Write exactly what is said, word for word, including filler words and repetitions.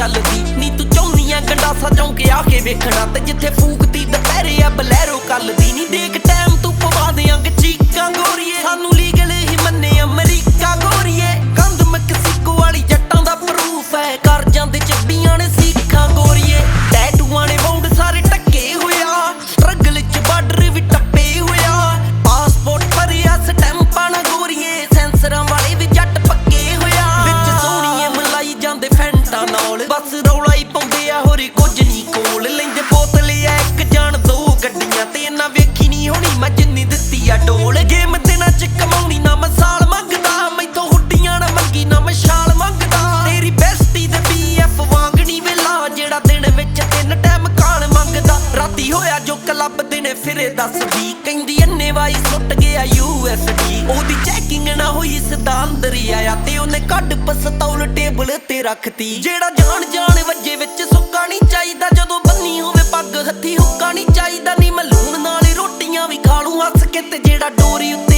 गल दी नी तू चाहुंदी आ गंडासा चौंके आके वेखना ते जिथे फूकती दुपहरे आ बलैरो कल दी नी देख टाइम तू पवा देंगे चीकां गोरीए सानू लीगल ही मन्ने अमरीका गोरीए कंध मैक्सिको वाली जट्टां दा प्रूफ है कर जांदे चिब्बियां ने सीखां गोरीए टैटूआं ने बाउंड सारे टक्के होया स्ट्रगल च बार्डर भी टप्पे होया पासपोर्ट भरिया स्टैंपां ना गोरीए सेंसरां वाले भी जट पक्के होया विच सोहणीए मलाई जांदे फैंटा नाल बस रौला ही पाउंदे आ होर कुछ नहीं कोल लैंदे बोतल आ इक जान दो गड्डियां ते इन्ना वेखी नहीं होनी मैं जिन्नी दित्ती आ डोल गेम दिनां च कमाउणी ना मैं साल मंगदा मैथों हुड्डियां ना मंगी ना मैं छाल मंगदा तेरी बेस्टी दे बी एफ वांगणी वेला जेड़ा दिन विच तीन टाइम काल मंगदा राती होया जो क्लब दिने फिरे दसदी कहंदी अन्ने वाई सुट गया यू एस डी ओदी चैकिंग ना होई सिद्धा अंदर ही आया ते ओने कड्ड पस्तौल टेबल ते रखती जेड़ा जान जान वज्जे विच सुक्का नहीं चाहीदा जदों बन्नी होवे पग हत्थी हुक्का नहीं चाहीदा नी मैं लूण नाल रोटियां भी खा लूं हस के ते जेड़ा डोरी